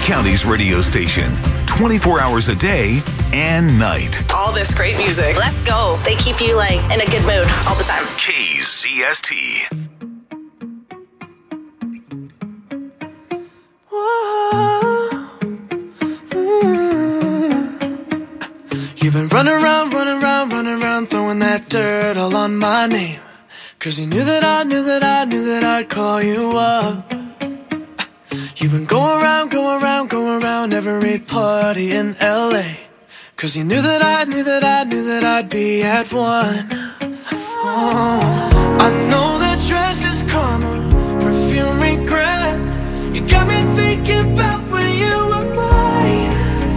County's radio station, 24 hours a day and night. All this great music. Let's go. They keep you like in a good mood all the time. KZST. You've been running around, throwing that dirt all on my name. 'Cause you knew that I'd call you up. You've been going around every party in LA. 'Cause you knew that I'd be at one. Oh, I know that dress is karma, perfume regret. You got me thinking about when you were mine.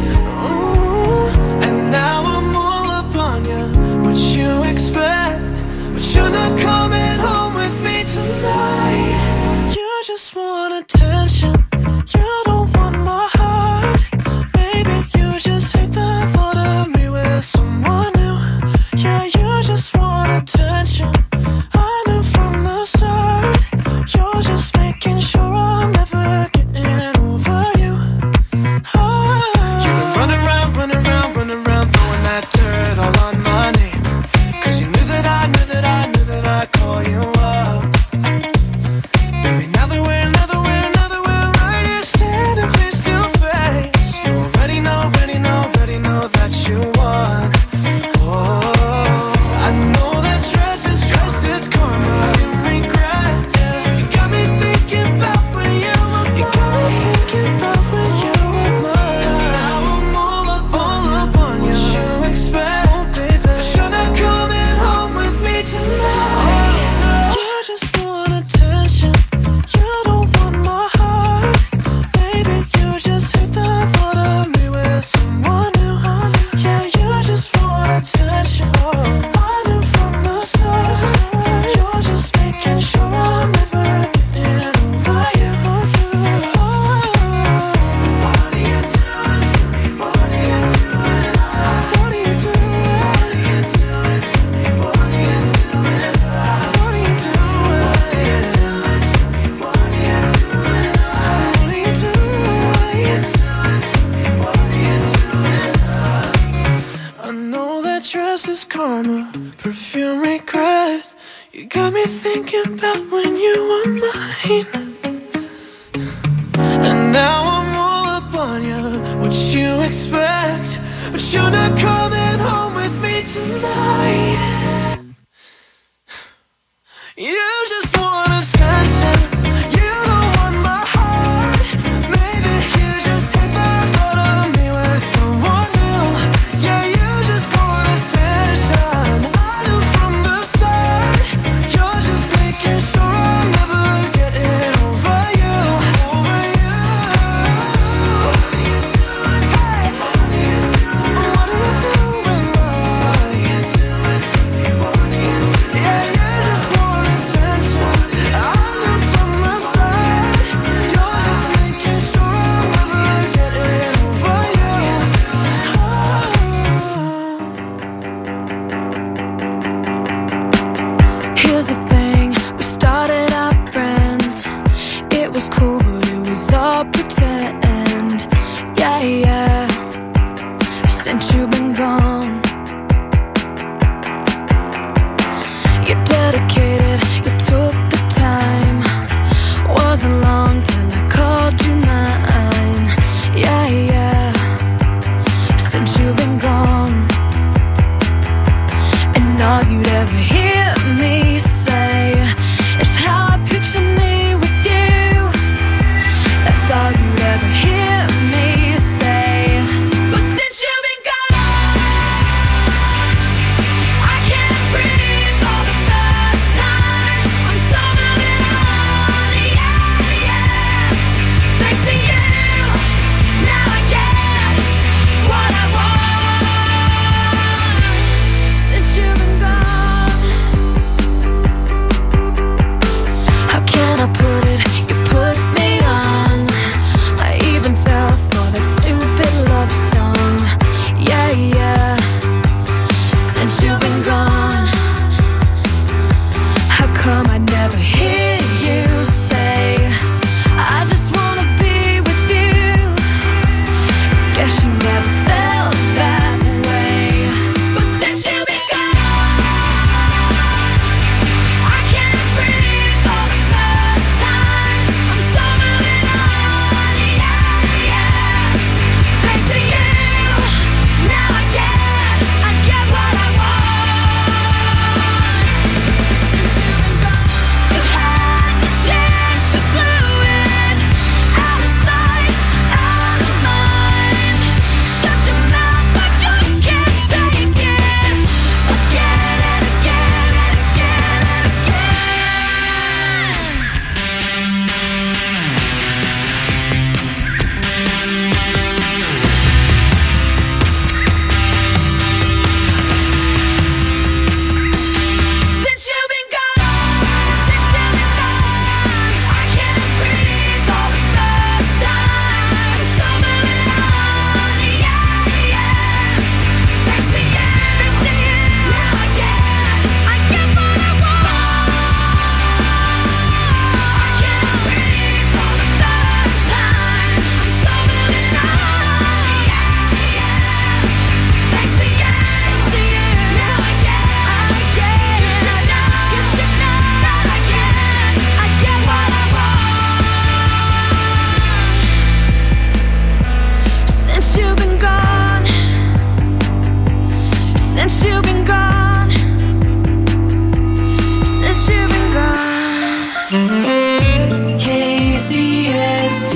Oh, and now I'm all up on you. What you expect? But you're not coming home with me tonight. You just want attention. You don't want my heart. Maybe you just hate the thought of me with someone new. Yeah, you just want attention. I knew from the start. You're just making sure I'm never getting over you. Oh. You've been running around, throwing that dirt all on my name. 'Cause you knew that I'd call you up. Baby, now that we're right here standing face to face, you already know that you won. Oh, I know that dress is karma, you regret. You got me thinking about when you were mine. Now I'm all up on you. What you expect? But you're not coming home with me tonight. You just want attention. You don't want my heart. Maybe you just hate the thought of me with someone new. Yeah, you just want attention. I knew from the start. You're just making sure I'm never getting over you. What are you doing to me? What are you doing? What are you doing? What are you doing to me? What are you doing? What are you doing? What are you doing to me? What are you doing? What are you doing to me? What are you doing? I know that dress is karma, perfume regret. You got me thinking about when you were mine. And now I'm all up on you. What you expect? But you're not coming home with me tonight. You just want attention. You don't want my heart. Maybe you just hate the thought of me with someone new. Yeah, you just want attention. I knew from the start. You're just making sure I'm never getting over you. Over you. What are you doing? Hey. What are you doing? What are you doing? What are you doing to me? she never felt that way. But since you've been gone, I can't breathe for the first time. I'm so moving on, yeah, yeah. Thanks to you, now I get what I want. Since you've been gone, you had to change the fluid. Out of sight, out of mind. Shut your mouth, I just can't take it. Again and again and again and since you've been gone, I can't breathe for the first time. So moving on, yeah, yeah. Thanks to you, now I get what I want. I can't breathe for the first time. I'm so moving on, yeah, yeah. Thanks to you, now I get. You should know that I get what I want. Since you've been gone, since you've been gone, since you've been gone. KCST.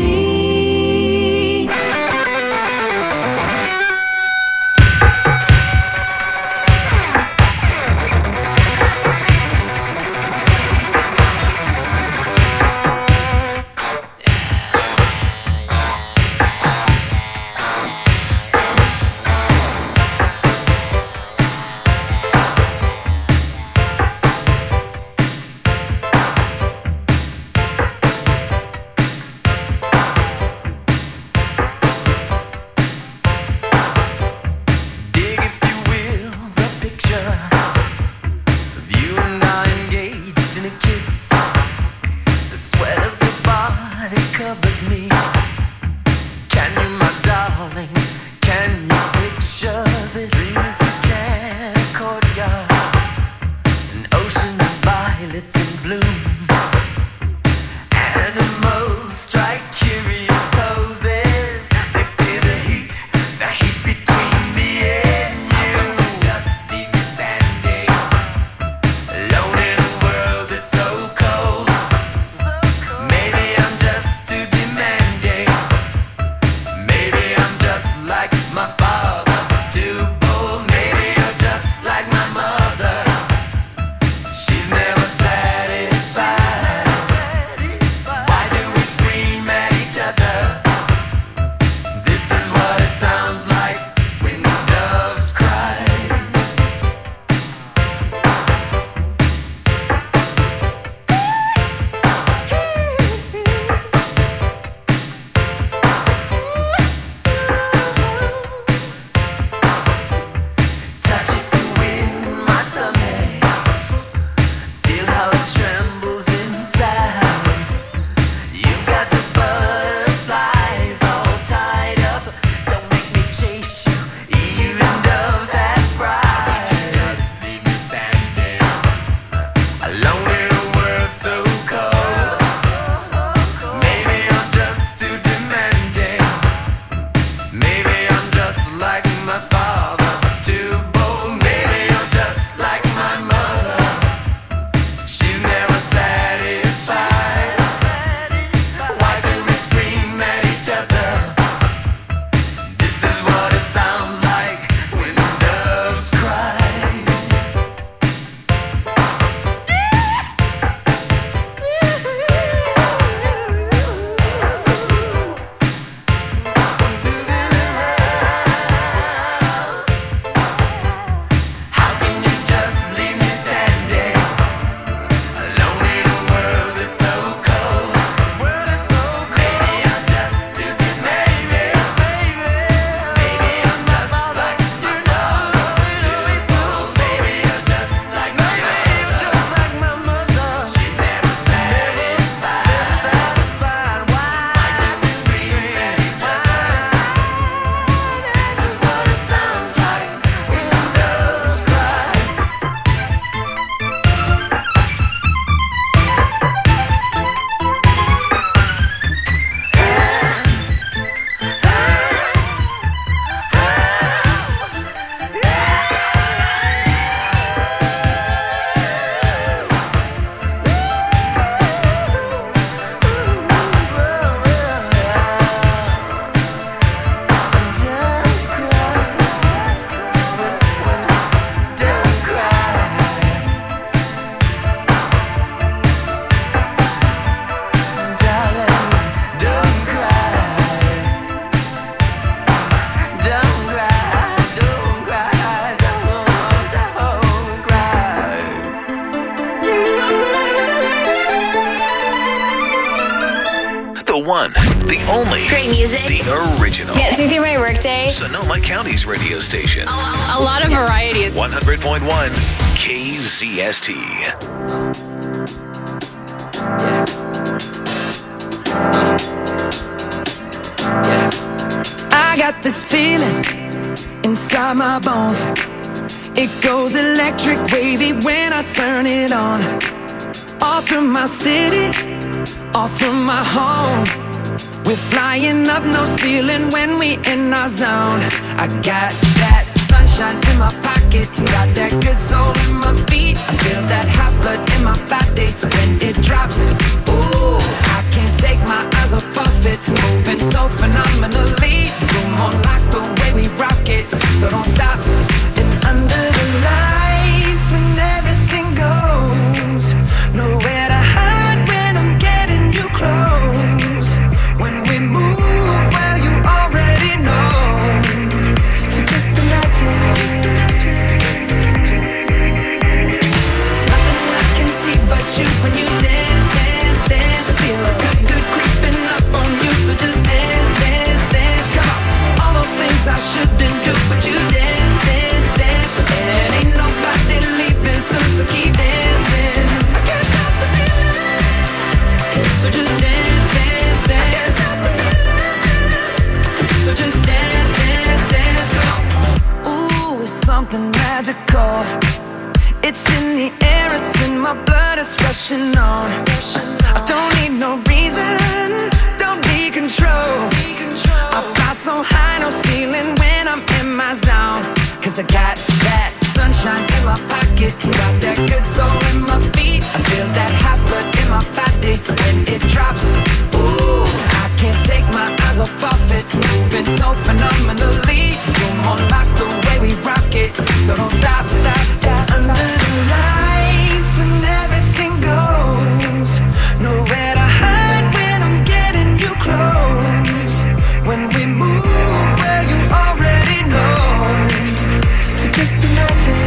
Dig, if you will, the picture of you and I engaged in a kiss. The sweat of your body covers me. Can you, my darling, can you picture this? Dream if you can, a courtyard, an ocean of violets in bloom. Animals strike curious poses. They feel the heat between me and you. Just leave me standing alone in a world that's so cold. Maybe I'm just too demanding. Maybe I'm just like my father, too bold. Maybe you're just like my mother. She's never satisfied. Why do we scream at each other? This is what it sounds like when doves cry. Touch it in my stomach. Feel how it trembles inside. You've got the butterflies all tied up. Don't make me chase you, even doves have pride. Just leave me standing alone in a world so cold. Maybe I'm just too demanding. Maybe I'm just like my father, too bold. Maybe you're just like my mother. She's never satisfied. Why do we scream at each other? This is what it sounds like when doves cry. The only. Great music. The original. Gets me through my workday. Sonoma County's radio station. A lot of variety. 100.1 KZST. I got this feeling inside my bones. It goes electric wavy when I turn it on. All through my city, all through my home. We're flying up, no ceiling when we in our zone. I got that sunshine in my pocket, got that good soul in my feet. I feel that hot blood in my body when it drops. Ooh, I can't take my eyes off of it, moving so phenomenally. You're more like the way we rock it, so don't stop. And under the lights when everything goes, nowhere to hide when I'm getting you close. When we move, well, you already know. So just imagine. Nothing I can see but you when you dance, dance, dance. Feel good, good creeping up on you. So just dance, dance, dance. Come on. All those things I shouldn't do, but you dance, dance, dance. And ain't nobody leaving soon, so keep dancing. I can't stop the feeling. So just dance, dance, dance. So just dance, dance, dance. Ooh, it's something magical. It's in the air, it's in my blood, it's rushing on. I don't need no reason, don't need control. I fly so high, no ceiling when I'm in my zone. Cause I got that sunshine in my pocket, got that good soul in my feet. I feel that hot blood in my body when it drops. Ooh, I can't take my eyes off of it, moving so phenomenally. You're more like the way we rock it, so don't stop, stop, stop. Under the lights when everything goes, nowhere to hide when I'm getting you close. When we move, well, you already know. So just imagine.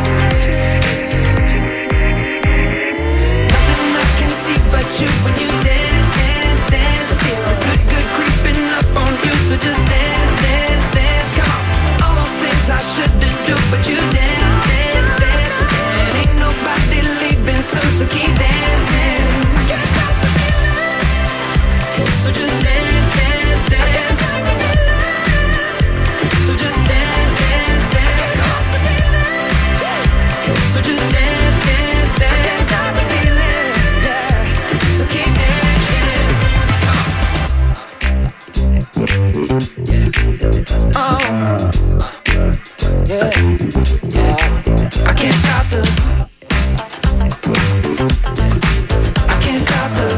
Nothing I can see but you when you dance, dance, dance. Feel good, good creeping up on you. So just dance, dance, dance. Come on. All those things I shouldn't do, but you dance, dance, dance. And ain't nobody leaving soon, so keep dancing. I can't stop the feeling. So just dance, dance, dance. So just dance, dance, dance. So just dance, dance, dance. I can't stop the feeling, yeah. So keep dancing. Oh, yeah, yeah. I can't stop the. I can't stop the.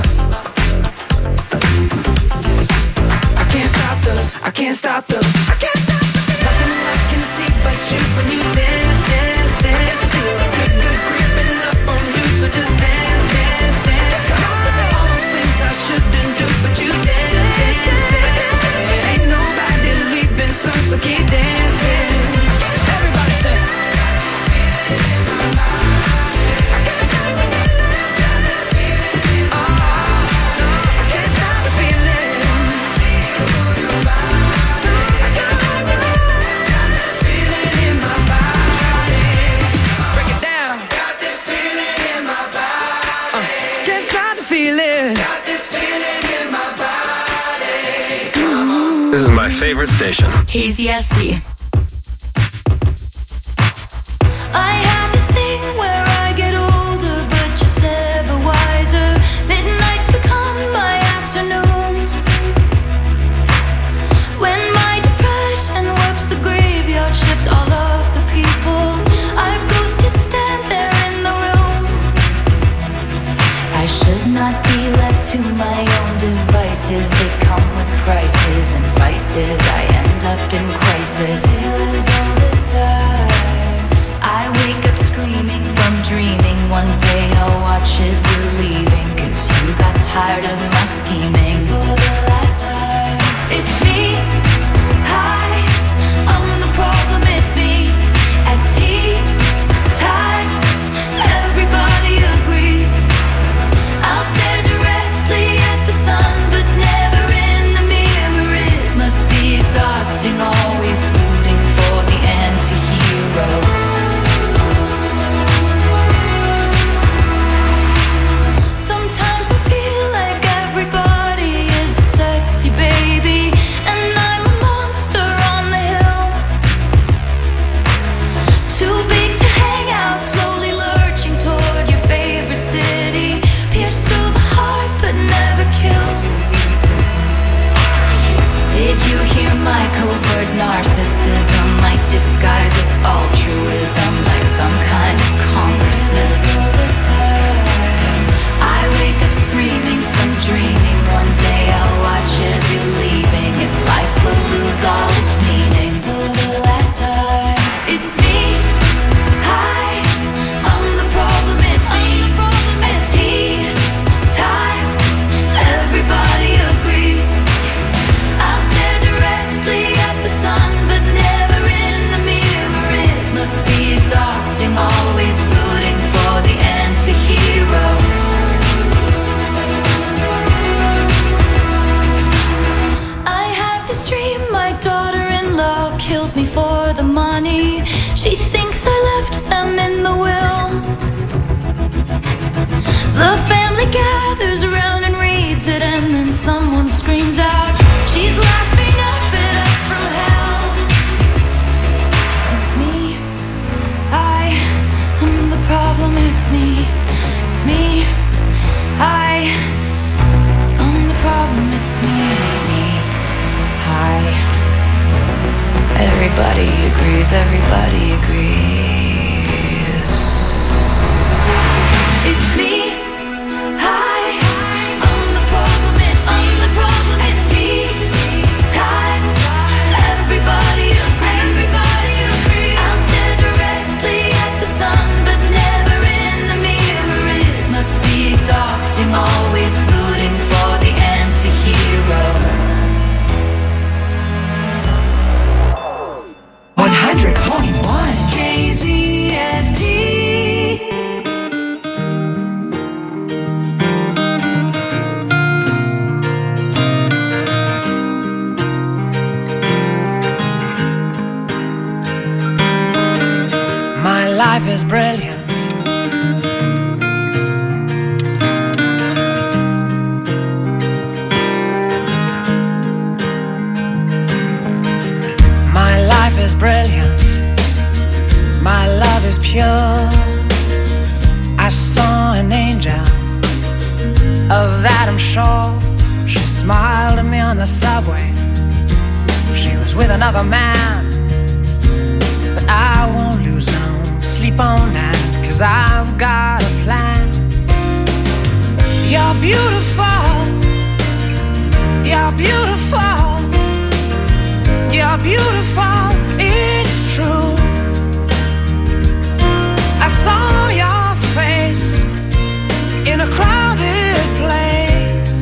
I can't stop the. I can't stop the. I can't stop the. Nothing I can see but you when you dance, dance, dance. Feel good, good creeping up on you. So just dance, dance, dance. All those things I shouldn't do, but you dance, dance, dance. And ain't nobody leaving soon, so keep dancing. Everybody say. I can't stop the feeling. Oh, no, I can't stop the feeling. I can't stop the feeling in my body. Break it down. Got this feeling in my body. Can't stop the feeling. Got this feeling in my body. This is my favorite station. KZST. I have this thing where I get older, but just never wiser. Midnights become my afternoons. When my depression works the graveyard shift, all of the people I've ghosted stand there in the room. I should not be left to my own devices. They come with prices and vices. I end up in crisis. Feels all this time. I wake up screaming from dreaming. One day I'll watch as you're leaving, 'cause you got tired of my scheming. For the last time, it's me. Hi, I'm the problem, it's me. At tea time, everybody agrees. I'll stare directly at the sun, but never in the for the money. She thinks I left them in the will. The family gathers around and reads it, and then someone screams out, she's laughing up at us from hell. It's me, I am the problem. It's me, it's me, I am the problem. It's me, hi. Everybody agrees, everybody agrees. It's me, hi. I'm the problem, it's me, the problem, it's me. Time, everybody agrees, I'll stare directly at the sun, but never in the mirror. It must be exhausting, always rooting for the anti-hero. 100.1 KZST. My life is brilliant. My life is brilliant. My love is pure. I saw an angel, of that I'm sure. She smiled at me on the subway. She was with another man, but I won't lose no sleep on that, 'cause I've got a plan. You're beautiful. You're beautiful. You're beautiful. It's true. I saw your face in a crowded place,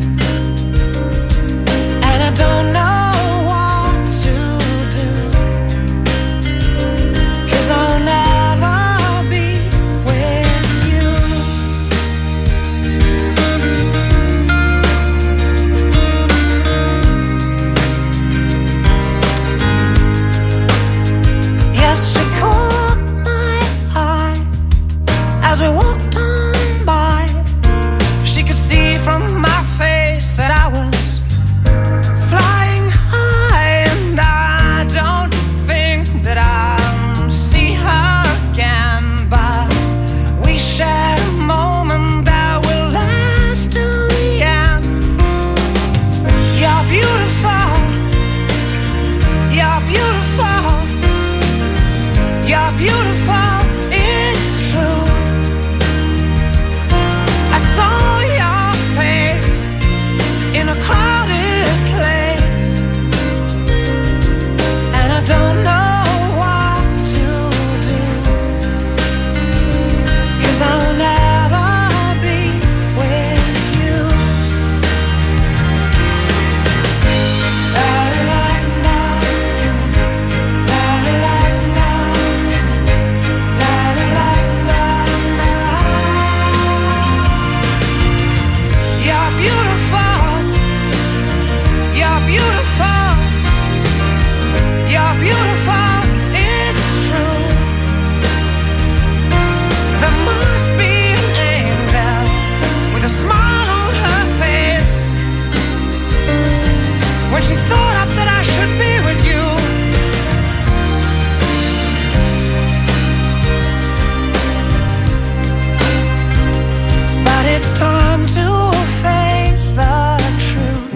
and I don't know what to do, 'cause I'll never be with you. Yes, she caught my eye as we walked on by. She could see from my face that I was flying high, and I don't think that I'll see her again, but we shared a moment that will last till the end. You're beautiful. You're beautiful. You're beautiful. It's true. I saw your face in a crowded place, and I don't know what to do, 'cause I'll never be with you. La-la-la-la. La-la-la-la. La-la-la-la. You're beautiful. You're beautiful. You're beautiful. It's true. There must be an angel with a smile on her face when she thought up that I should be with you. But it's time to face the truth.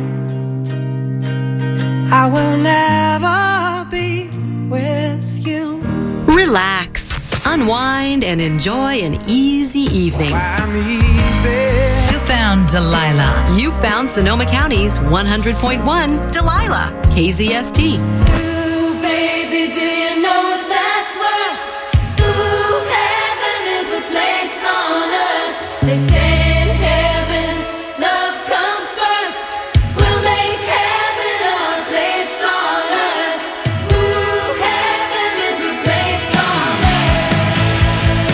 I will never be with you. Relax, unwind, and enjoy an easy evening. I'm easy. You found Delilah. You found Sonoma County's 100.1 Delilah, KZST. Ooh, baby, do you know what that's worth? Ooh, heaven is a place on earth. They say in heaven, love comes first. We'll make heaven a place on earth. Ooh, heaven is a place on earth.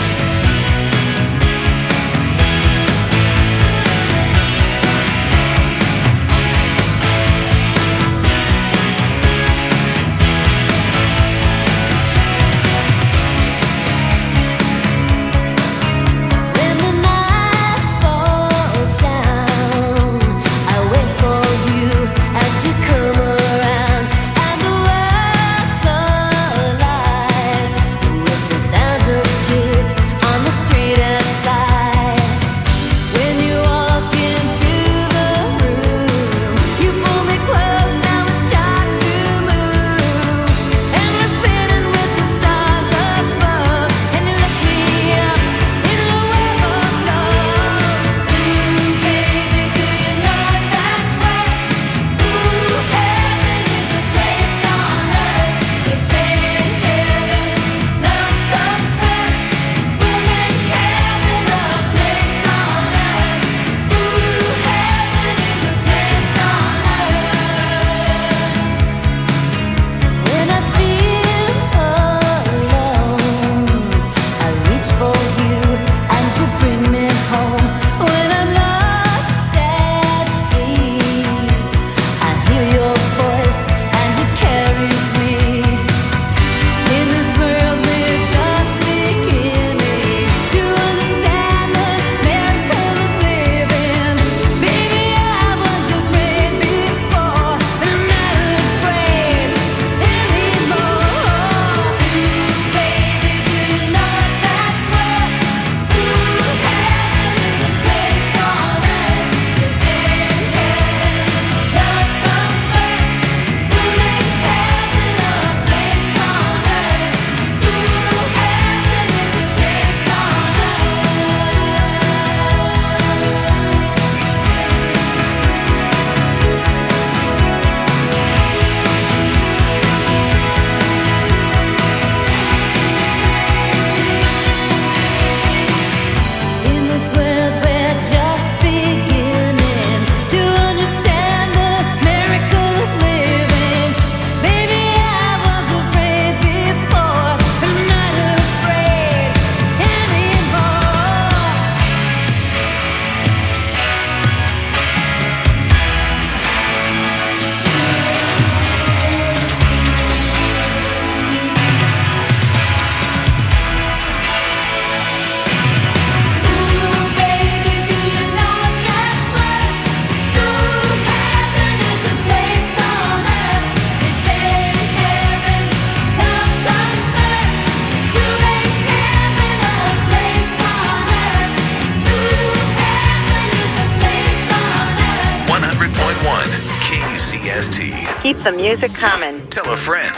Keep the music coming. Tell a friend.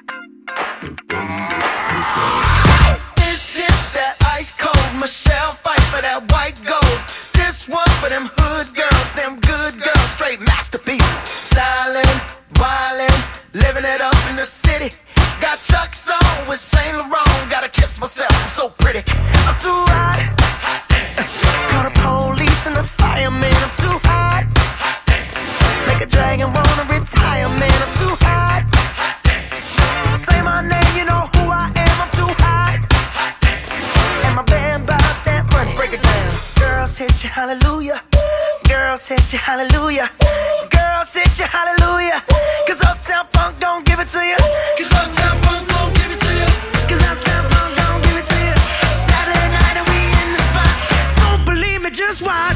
This is that ice cold Michelle fight for that white gold. This one for them hood girls, them good girls, straight masterpieces. Styling, wildin', living it up in the city. Got Chuck's on with Saint Laurent. Gotta kiss myself, I'm so pretty. I'm too hot. Call the police and the fireman. I'm too hot. Make a dragon wanna retire, man. I'm too hot. Say my name, you know who I am. I'm too hot. And my band bought that money. Break it down. Girls hit you, hallelujah. Girls hit you, hallelujah. Girls hit you, hallelujah. Cause Uptown Funk don't give it to you. Cause Uptown Funk don't give it to you. Cause Uptown Funk don't give it to you. Saturday night and we in the spot. Don't believe me, just watch.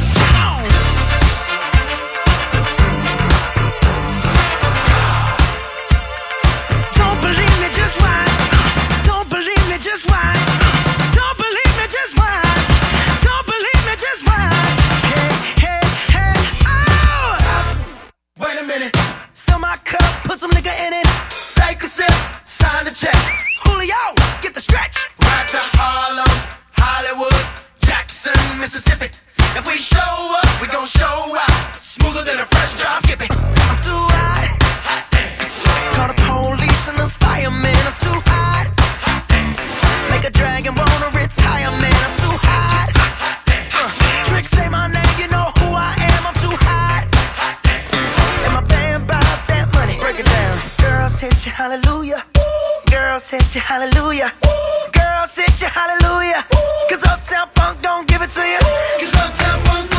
Don't believe me, just watch. Don't believe me, just watch. Don't believe me, just watch. Don't believe me, just watch. Hey, hey, hey, oh! Stop. Wait a minute. Fill my cup, put some nigga in it. Take a sip, sign the check. Julio, get the stretch. Right to Harlem, Hollywood, Jackson, Mississippi. If we show up, we gon' show out. Smoother than a fresh drop. Skip it. I'm too hot. Call the police and the fireman. I'm too hot. Make a dragon wanna retire, man. I'm too hot. Trick, say my name, you know who I am. I'm too hot. And my band bought that money. Break it down. Girls hit you, hallelujah. Girls hit you, hallelujah. Girls hit you, hallelujah. Cause Uptown Funk don't give it to you. Cause Uptown Funk